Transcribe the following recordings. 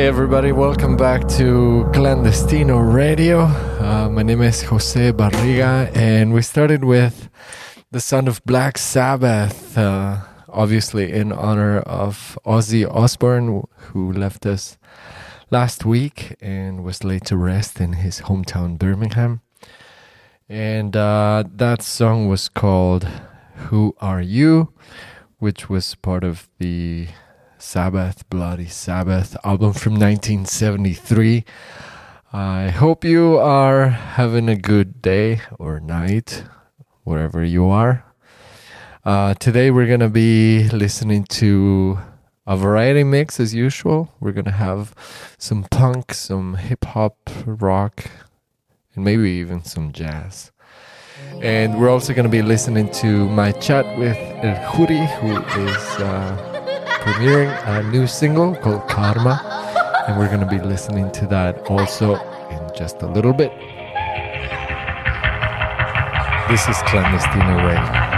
Hey everybody, welcome back to Clandestino Radio. My name is Jose Barriga, and we started with the sound of Black Sabbath, obviously in honor of Ozzy Osbourne, who left us last week and was laid to rest in his hometown Birmingham. And that song was called Who Are You?, which was part of the Sabbath, Bloody Sabbath album from 1973. I hope you are having a good day or night, wherever you are. Today we're going to be listening to a variety mix as usual. We're going to have some punk, some hip-hop, rock, and maybe even some jazz. And we're also going to be listening to my chat with El Juri, who is premiering a new single called Karma. And we're going to be listening to that also in just a little bit. This is Clandestino Radio.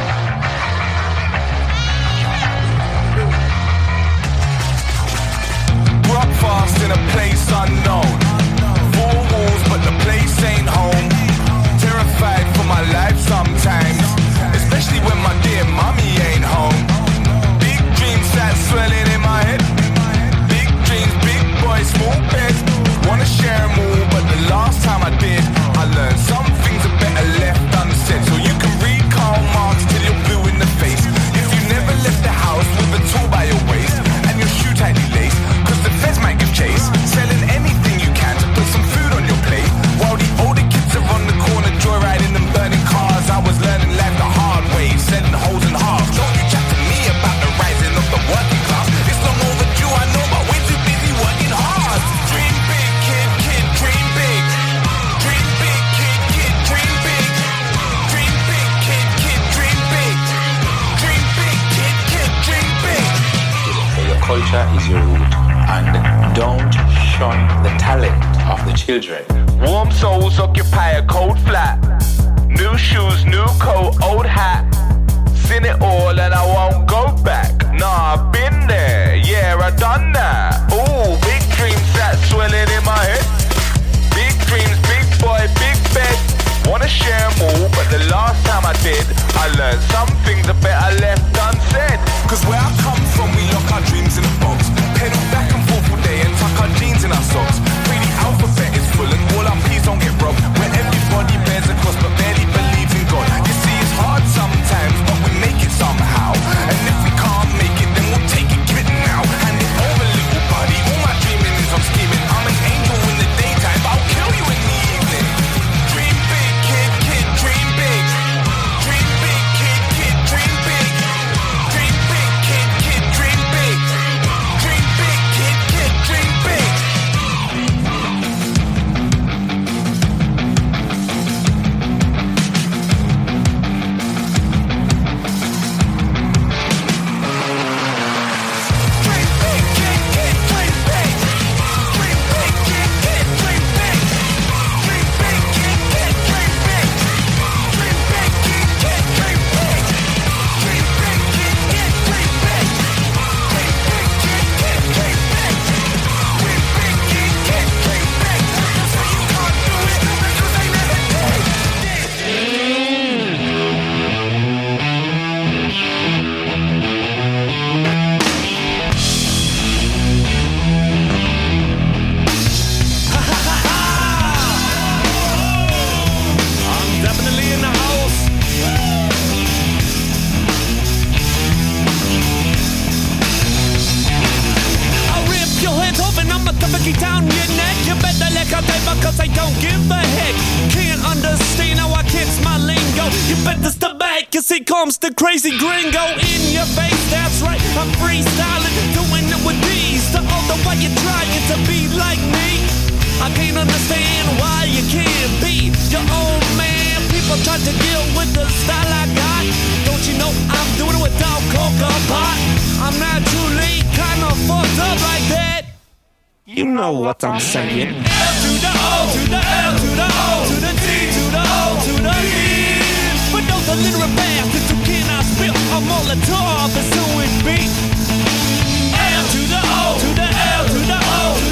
Fast in a place unknown. Four walls, but the place ain't home. Terrified for my life sometimes, especially when my dear mommy ain't home. Big dreams that swelling in my head. Big dreams, big boys, small beds. Wanna share them all, but the last time I did, I learned some things are better left unsaid. So you can read Karl Marx till you're blue in the face. If you never left the house with a tool by your waist and your shoe tightly laced, the feds might give chase, selling anything you can to put some food on your plate. While the older kids are on the corner joyriding and burning cars, I was learning life the hard way, selling holes in half. Don't you chat to me about the rising of the working class. It's long overdue, I know, but way too busy working hard. Dream big, kid, dream big. Dream big, kid, dream big. Dream big, kid, dream big. Dream big, kid, dream big. Your culture is your root. And don't shun the talent of the children. Warm souls occupy a cold flat. New shoes, new coat, old hat. Seen it all and I won't go back. Nah, I've been there, yeah, I done that. Ooh, big dreams that's swelling in my head. Big dreams, big boy, big bed. Wanna share them all, but the last time I did, I learned some things are better left unsaid. Cause where I come from, we lock our dreams in a box. Pedal back and forth all day and tuck our jeans in our socks. Pray the alphabet is full and all our P's don't get robbed. Where everybody bears a cross but barely believes in God. You see it's hard sometimes, but we make it somehow. And if we can't make it, then we'll take it, give it now. Hand it over, little buddy, all my dreaming is I'm scheming. I'm an angel in the daytime, but I'll kill you in the evening. Dream big, kid, dream big. Dream big, kid, dream big. Dream big, kid, dream big. Dream big, kid, dream big. Comes the crazy gringo in your face, that's right, I'm freestyling, doing it with these. The older why you're trying to be like me, I can't understand why you can't be your own man. People try to deal with the style I got. Don't you know I'm doing it without coca pot? I'm naturally kinda fucked up like that. You know what I'm saying. L to the O, to the L, to the O, to the T, to the O, to the E. But those are literal bastards who cannot spit a Molotov, and so it be. L to the O, to the L, to the O, to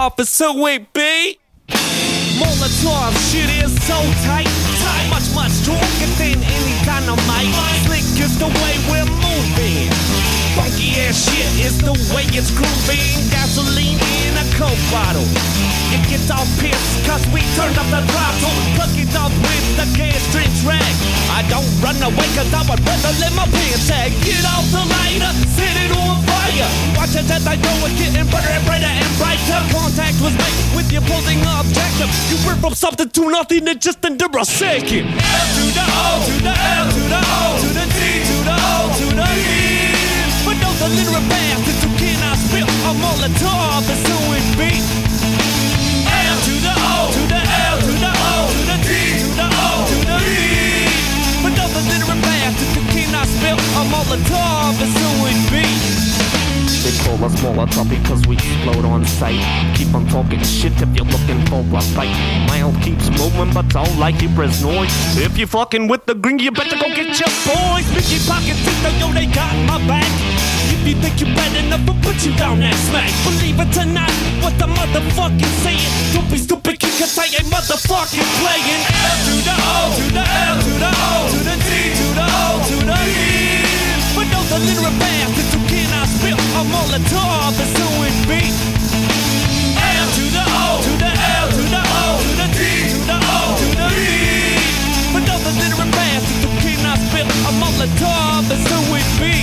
Molotov is so it be. Molotov shit is so tight, much stronger than any dynamite. Slick is the way we're moving. Funky ass shit is the way it's grooving. Gasoline in a Coke bottle. It gets all pissed cause we turned up the throttle. Plug it up with the gas string track. I don't run away cause I would rather let my pants sag. Get off the lighter, set it on fire. Watch it as I go, it's getting brighter and brighter and brighter. Contact was made with the opposing objective. You went from something to nothing in just under a second. L to the O, to the L, to the O, to the T, to the O, to the E. But those illiterate bastards who cannot spit a Molotov is who it be. L to the O, to the L, to the O, to the T, to the O, to the E. But those illiterate bastards who cannot spit a Molotov is who it be. They call us Molotov because we explode on sight. Keep on talking shit if you're looking for a fight. Mile keeps moving, but all like it is noise. If you fucking with the green, you better go get your boys. Mickey pockets, yo, they got my back. If you think you're bad enough, I'll put you down that smack. Believe it or not, what the motherfucking saying. Don't be stupid, cause I ain't motherfucking playing. L to the O, to the L, to the O, to the T, to the O, to the E. But those illiterate bastards who cannot spit a Molotov is who it be. L to the O, to the L, to the O, to the T, to the O, to the E. But those illiterate bastards who cannot spit a Molotov is who it be.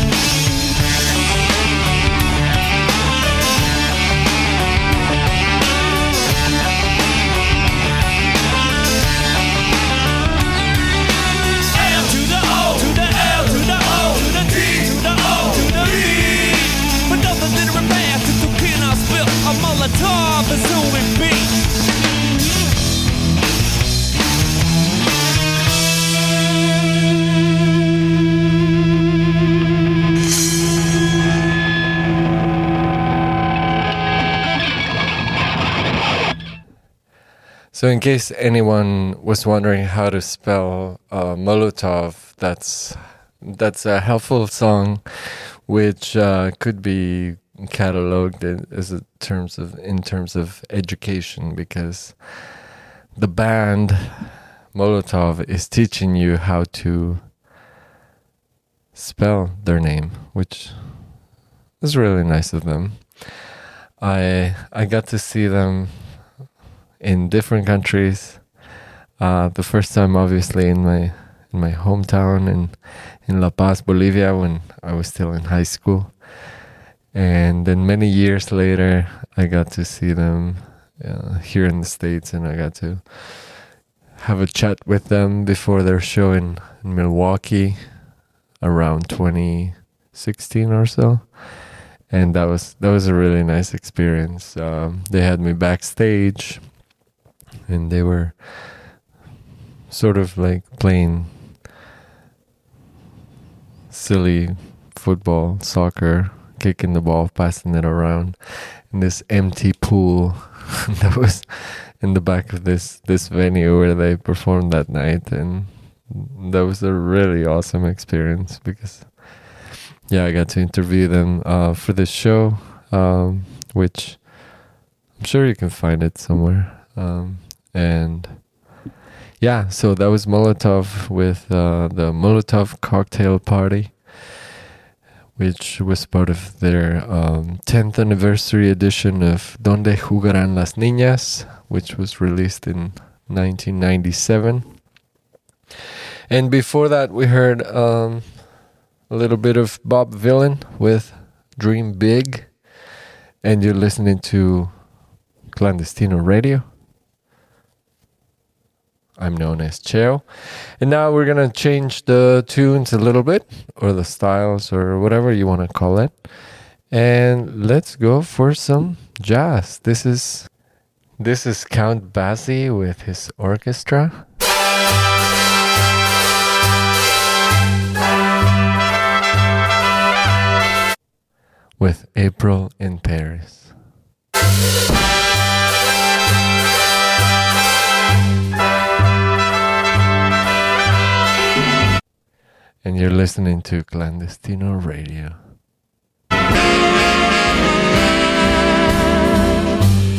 A Molotov is who it be. So in case anyone was wondering how to spell Molotov, that's a helpful song which could be cataloged as in terms of education, because the band Molotov is teaching you how to spell their name, which is really nice of them. I got to see them in different countries. The first time, obviously, in my hometown in La Paz, Bolivia, when I was still in high school. And then many years later, I got to see them here in the States, and I got to have a chat with them before their show in Milwaukee around 2016 or so. And that was a really nice experience. They had me backstage, and they were sort of like playing silly football, soccer, kicking the ball, passing it around in this empty pool that was in the back of this venue where they performed that night. And that was a really awesome experience because, yeah, I got to interview them for this show, which I'm sure you can find it somewhere. And yeah, so that was Molotov with the Molotov Cocktail Party, which was part of their 10th anniversary edition of Donde Jugarán las Niñas, which was released in 1997. And before that, we heard a little bit of Bob Vylan with Dream Big. And you're listening to Clandestino Radio. I'm known as Cheo. And now we're going to change the tunes a little bit, or the styles, or whatever you want to call it. And let's go for some jazz. This is Count Basie with his orchestra. With April in Paris. And you're listening to Clandestino Radio.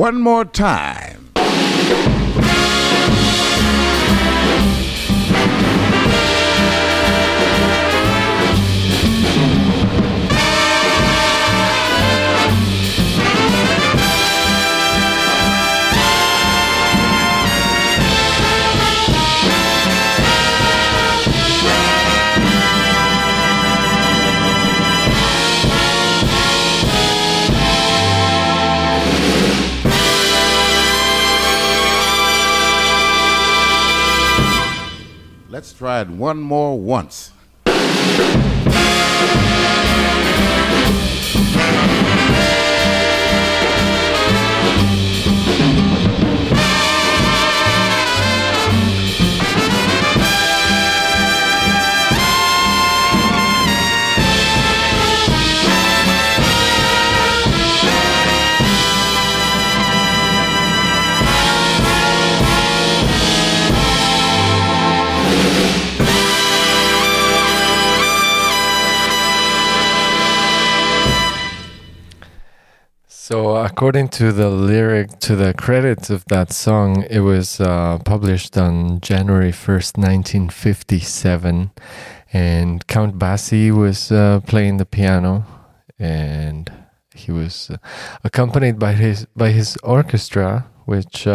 one more time. Let's try it one more once. So according to the credits of that song, it was published on January 1st, 1957, and Count Basie was playing the piano, and he was accompanied by his orchestra, which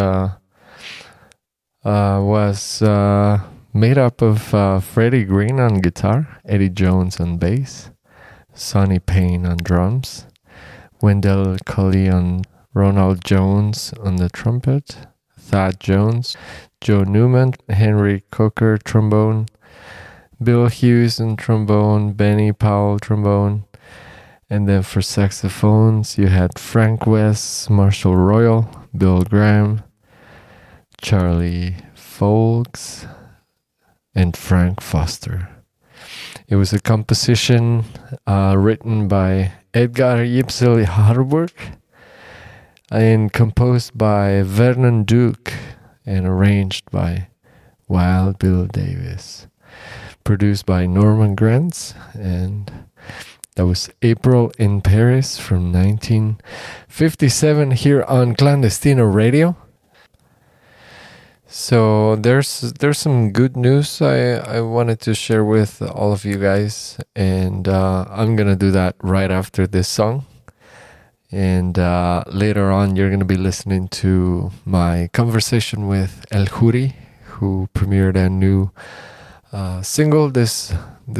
was made up of Freddie Green on guitar, Eddie Jones on bass, Sonny Payne on drums, Wendell Cully on Ronald Jones on the trumpet, Thad Jones, Joe Newman, Henry Coker trombone, Bill Hughes on trombone, Benny Powell trombone, and then for saxophones you had Frank West, Marshall Royal, Bill Graham, Charlie Folks, and Frank Foster. It was a composition written by Edgar Ypsil Harburg and composed by Vernon Duke and arranged by Wild Bill Davis. Produced by Norman Granz, and that was April in Paris from 1957 here on Clandestino Radio. So there's some good news I wanted to share with all of you guys, and I'm gonna do that right after this song. And later on, you're gonna be listening to my conversation with El Juri, who premiered a new single this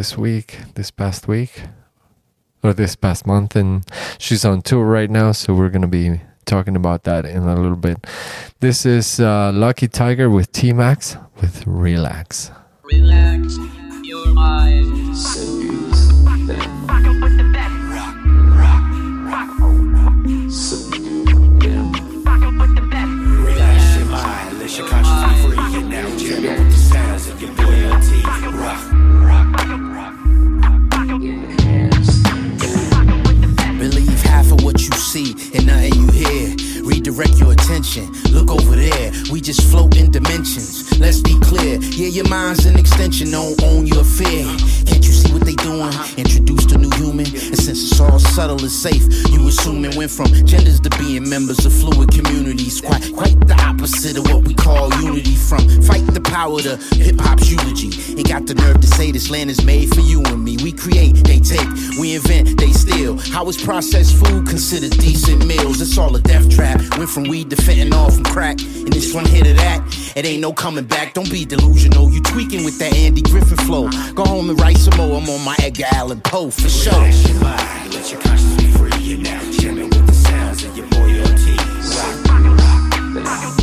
past month, and she's on tour right now. So we're gonna be talking about that in a little bit. This is Lucky Tiger with T-Max with Relax. Relax your mind. Seduce them. Rock, rock, rock. Subdue them. Relax your mind. Let your conscience be free. And now jam with the sounds of your loyalty. Rock, rock, rock. Enhance them. Believe half of what you see and nothing you hear. Redirect your attention, look over there. We just float in dimensions. Let's be clear, yeah, your mind's an extension, don't own your fear. Can't you see what they doing? Introduced a new human, and since it's all subtle and safe, you assuming went from genders to being members of fluid communities. Quite the opposite of what we call unity. From fight the power to hip-hop's eulogy. Ain't got the nerve to say this land is made for you and me. We create, they take, we invent, they steal. How is processed food considered decent meals? It's all a death trap. Went from weed to fentanyl, from crack, and this one hit of that. It ain't no coming back, don't be delusional. You tweaking with that Andy Griffin flow. Go home and write some more, I'm on my Edgar Allan Poe for sure. Relax your mind, let your conscience be free. You're now jamming with the sounds of your loyalty. Rock, rock,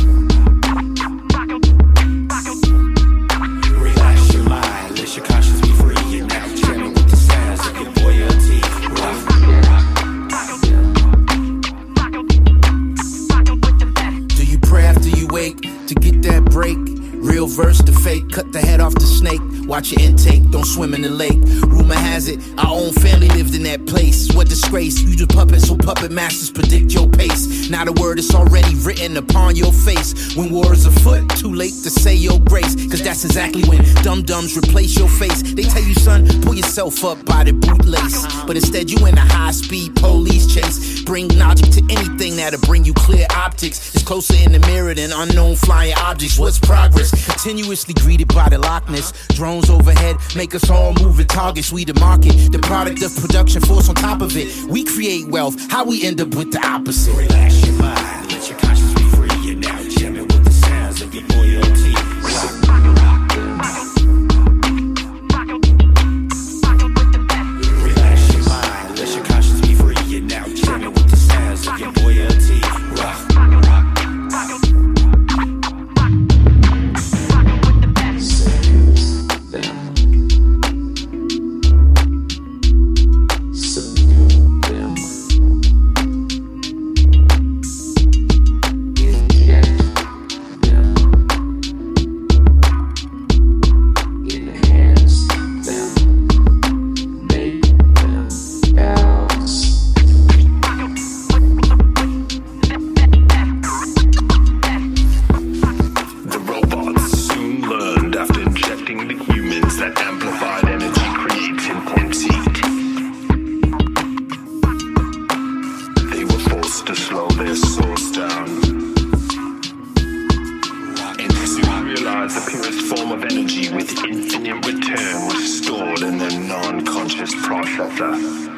relax your mind, let your conscience be free. You're now jamming with the sounds of your loyalty. Rock, pray after you wake to get that break. Real verse to fake, cut the head off the snake. Watch your intake, don't swim in the lake. Rumor has it, our own family lived in that place. What disgrace, you the puppet, so puppet masters predict your pace. Now the word is already written upon your face. When war is afoot, too late to say your grace. Cause that's exactly when dum-dums replace your face. They tell you, son, pull yourself up by the bootlace. But instead you in a high-speed police chase. bring logic to anything that'll bring you clear optics. It's closer in the mirror than unknown flying objects. What's progress? Continuously greeted by the Loch Ness. Drones overhead make us all moving targets. We the market, the product of production force on top of it. We create wealth, how we end up with the opposite. Relax your mind, let your conscience be free. You're now jamming with the sounds of your loyalty. Relax your mind, let your conscience be free. You're now jamming with the sounds of your loyalty. Seduce them. Subdue them. Inject them. Enhance them. Make them bounce. The robots soon learned after injecting the humans that amplified energy creates intensity. They were forced to slow their source down and soon realized the purest form of energy with infinite return was stored in their non-conscious processor.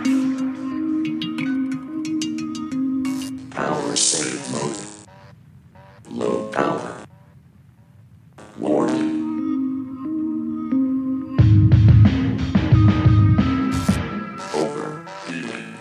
Power save mode. Low power. Warning. Overheating.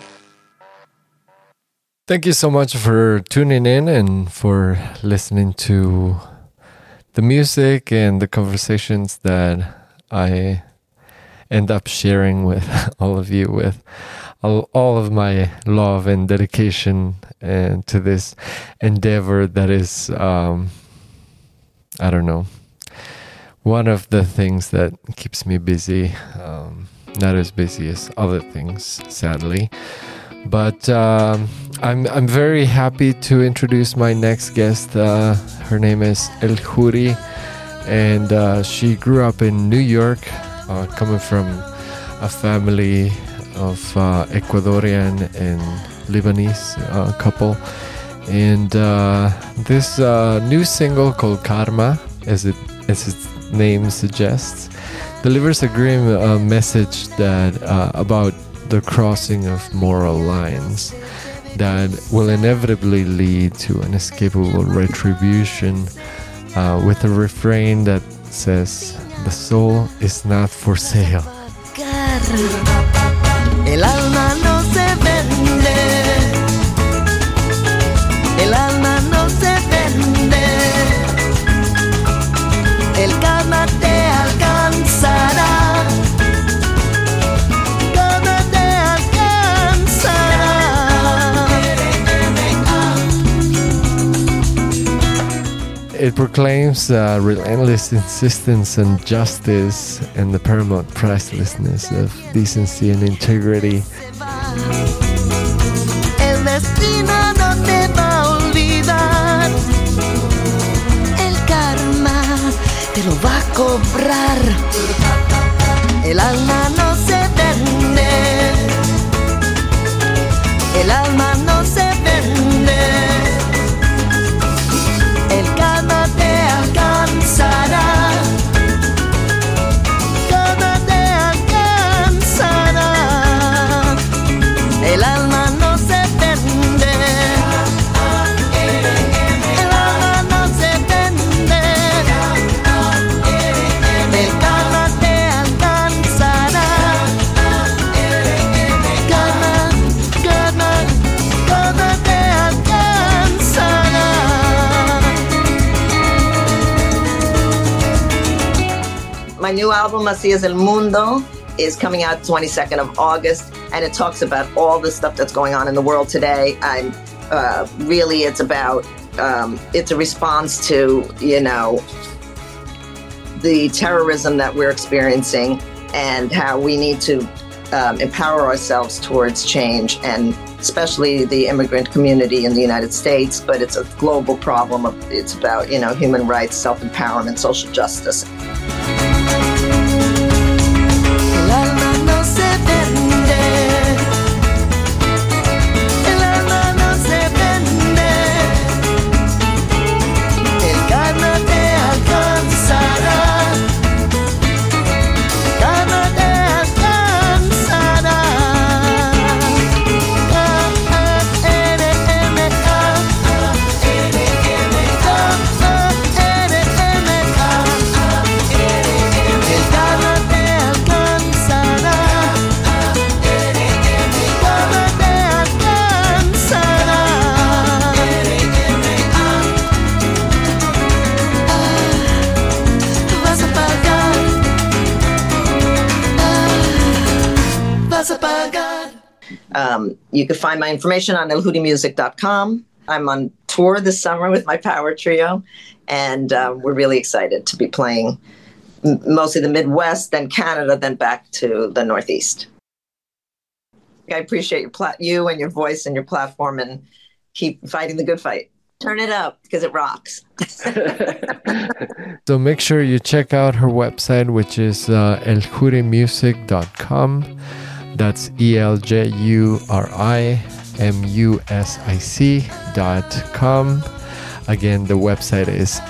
Thank you so much for tuning in and for listening to the music and the conversations that I end up sharing with all of you, with all of my love and dedication and to this endeavor that is, I don't know, one of the things that keeps me busy, not as busy as other things, sadly. But I'm very happy to introduce my next guest. Her name is El Juri, and she grew up in New York, coming from a family of Ecuadorian and Lebanese couple. And this new single called Karma, as its name suggests, delivers a grim message that about the crossing of moral lines that will inevitably lead to unescapable retribution, with a refrain that says, "The soul is not for sale." El alma no se vende. El alma no se vende. El karma te alcanzará. Karma te alcanzará. It proclaims relentless insistence on justice and the paramount pricelessness of decency and integrity. El destino no te va a olvidar. El karma te lo va a cobrar. El alma no se vende. El alma no se vende. El karma te alcanzará. Karma te alcanzará. El alma no se vende. El alma no se vende. El karma te alcanzará. Karma, karma, karma te alcanzará. My new album, Así es el Mundo, is coming out 22nd of August, and it talks about all the stuff that's going on in the world today. I'm really, it's about, it's a response to, the terrorism that we're experiencing and how we need to empower ourselves towards change, and especially the immigrant community in the United States, but it's a global problem. It's about, human rights, self-empowerment, social justice. El alma no se vende. El alma You can find my information on elhudimusic.com. I'm on tour this summer with my power trio, and we're really excited to be playing mostly the Midwest, then Canada, then back to the Northeast. I appreciate you and your voice and your platform, and keep fighting the good fight. Turn it up because it rocks. So make sure you check out her website, which is elhurimusic.com. That's ELJURIMUSIC.com. Again, the website is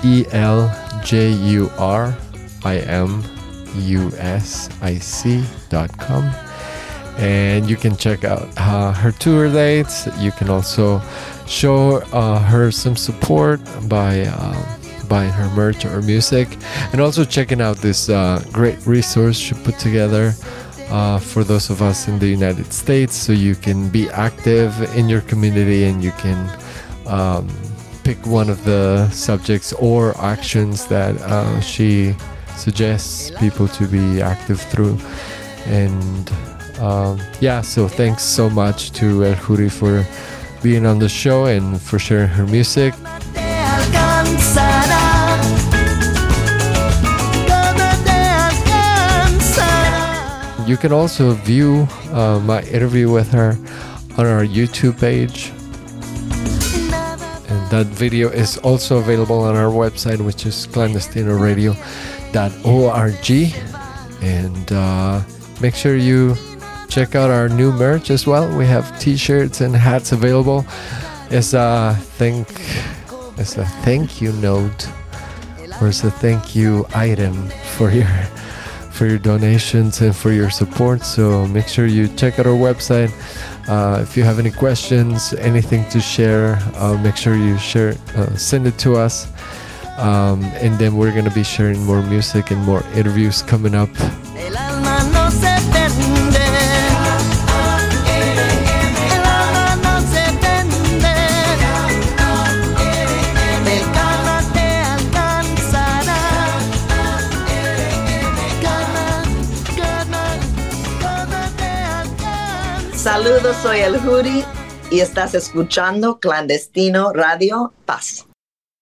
ELJURIMUSIC.com. And you can check out her tour dates. You can also show her some support by buying her merch or music, and also checking out this great resource she put together for those of us in the United States, so you can be active in your community and you can pick one of the subjects or actions that she suggests people to be active through. And so thanks so much to El Huri for being on the show and for sharing her music. You can also view my interview with her on our YouTube page. And that video is also available on our website, which is clandestinoradio.org. And make sure you check out our new merch as well. We have t-shirts and hats available. It's a thank you note, or it's a thank you item for your donations and for your support. So make sure you check out our website. If you have any questions, anything to share, make sure you send it to us. And then we're going to be sharing more music and more interviews coming up. Saludos, soy El Huri y estás escuchando Clandestino Radio Paz.